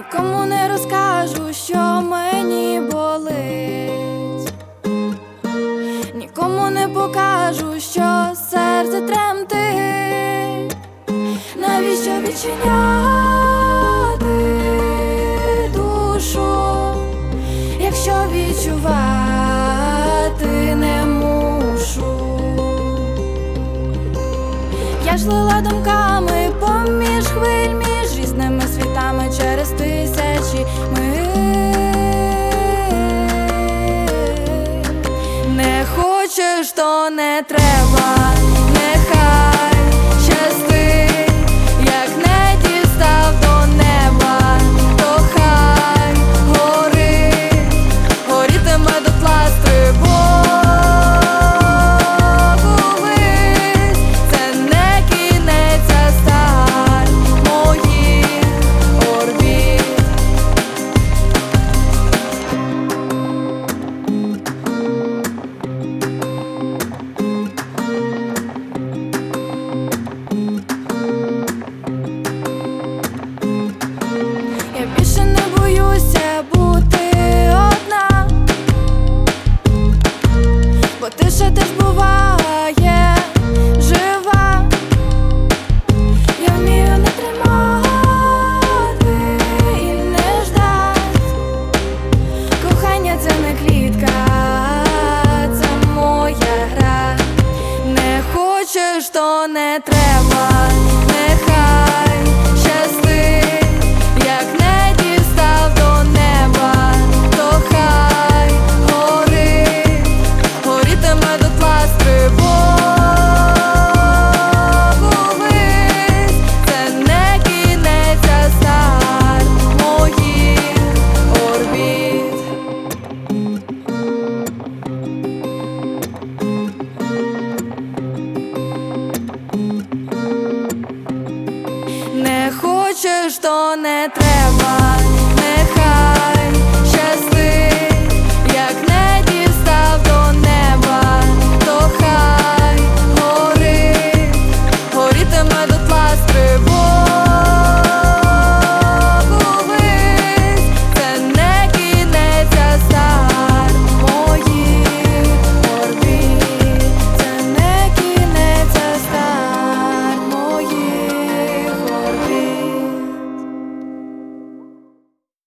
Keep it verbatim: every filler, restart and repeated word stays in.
Нікому не розкажу, що мені болить, нікому не покажу, що серце тремтить. Навіщо відчиняти душу, якщо відчувати не мушу? Я ж лила думками поміж хвиль, між різними світами через тисячі миль. Не хочеш, то не треба, нехай щастить. Як не дістав до неба, то хай горить, горітиме дотла стрибок. Це не кінець, а старт моїх орбіт. Я більше не боюся бути одна, бо тиша теж буває жива. Я вмію не тримати і не ждать. Кохання — це не клітка, це моя гра. Не хочеш, то не треба, нехай щастить. Як не дістав до неба, то хай горить, горітиме дотла стрибок увесь. Це не кінець, а старт моїх орбіт. Не хочеш, то не треба.